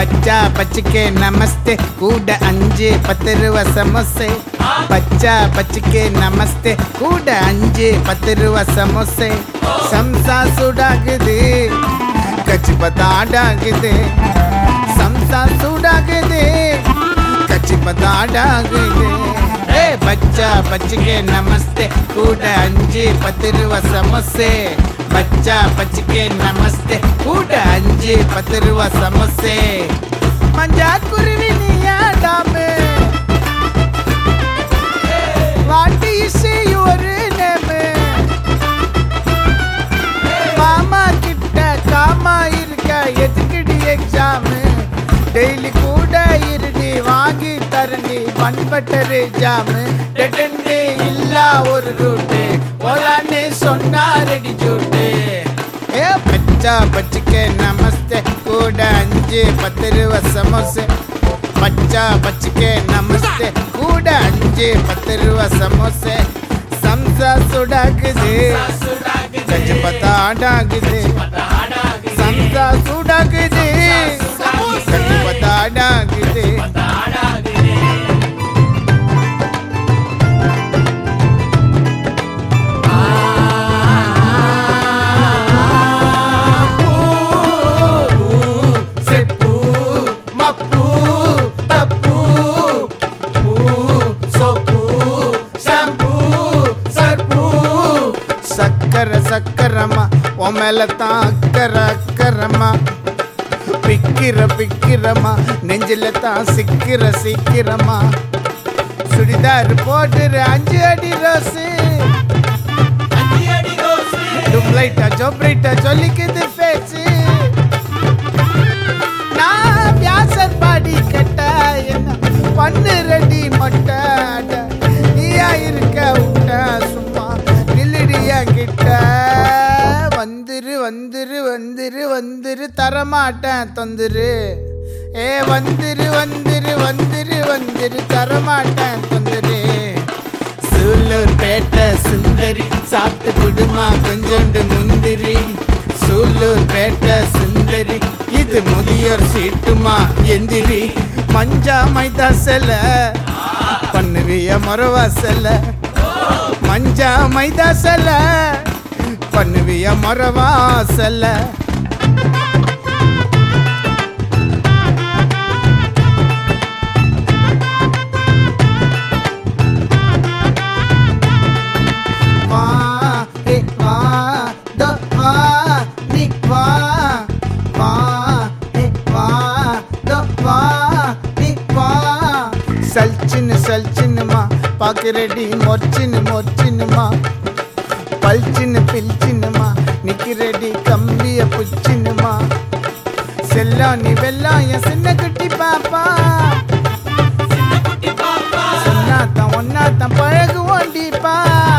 பச்சா பச்சிக்கே நமஸ்தே கூட 5-10 ரூபா சமோசே பச்சா பச்சிக்கே நமஸ்தே கூட 5-10 ரூபா சமோசே சம்சா சூடாகுது கச்சி பத்தாடாகுது சம்சா சூடாகுது கச்சி பத்தாடாகுது பச்சா பச்சிக்கே நமஸ்தே கூட 5-10 ரூபா சமோசே பச்சா பச்சிக்கே நமஸ்தே கூட 5-10 ரூபா சமோசே மஞ்சா குருவி நீயாடாமே What do you say your name? மாமா கிட்ட காமா இருக்க எதுக்குடி எக்ஸாம் டெய்லி கூட இருடி வாங்கி தரண்டி பண்பட்டரு ஜாம் டெட்டன்டே இல்லா ஒரு ரூட்டு போலான்னு சொன்னா ரெடி ஜூட்டு பச்சா பச்சிக்கே நமஸ்தே கூட 5-10 ரூபா சமோசே பச்சா பச்சிக்கே நமஸ்தே கூட 5-10 ரூபா சமோசே சம்சா சுடாகுது கச்சி பத்தாடாகுது சம்சா சுடாகுது கச்சி பத்தாடாகுது சக்கரமா உன் மேலத்தான் அக்கரமா பிக்கிறமா நெஞ்சில தான் சீக்கிரமா சுடிதார் போட்டுரு 5 அடி ரோஸு டுப்ளைட்டா ஜோப்ரைட்டா சொல்லிக்குது பேச்சு நான் வியாசர் பாடி கட்ட என்ன பண்ணு ரெடி மொட்டை நீயா இருக்க விட்ட சும்மா நில்லுடியா கிட்ட வந்துரு தரமாட்டேன் தொந்துரு வந்துரு தரமாட்டேன் தொந்துரு சூலூர் பேட்டை சுந்தரி சாப்பிட்டு குடுமா கொஞ்சோண்டு முந்திரி சூலூர் பேட்டை சுந்தரி இது முதியோர் சீட்டுமா எந்திரி மஞ்சா மைதா செல பண்ணுவிய மொரவா செல மஞ்சா மைதா செல பண்ணுவிய மொரவா செல சல்ச்சின்னுமா பாக்குறடி மொர்ச்சின்னுமா பல்ச்சின்னுமா நிக்கிறடி கம்பிய புச்சின்னுமா செல்லம் நீ வெல்லம் என் சின்ன குட்டி பாப்பா சொன்னாத்தான் ஒன்னாத்தான் பழகுவோண்டிப்பா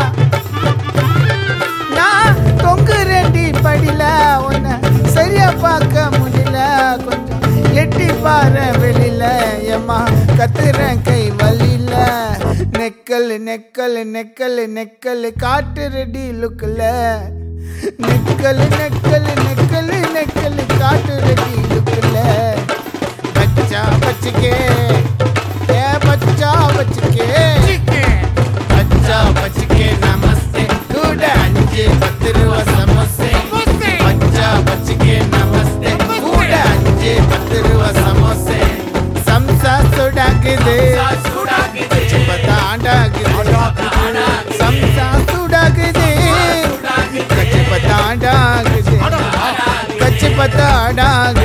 நான் தொங்குறேன்டி படில உன்னை சரியா பார்க்க முடியல கொஞ்சம் எட்டி பாரு வெளியில ஏமா கத்துறேன் கை வலியில நெக்கல் காட்டு ரெடி லுக்குல நெக்கல் காட்டு ரெடி லுக்குல பச்சா பச்சிக்கே பச்சா பச்சிக்கே நமஸ்தே கூட 5-10 ரூபா சமோசே பச்சா பச்சிக்கே நமஸ்தே கூட 5-10 ரூபா சமோசே சம்சா சுடாகுது கச்சி பத்தாடாகுது சம்சா சுடாகுது கச்சி பத்தாடாகுது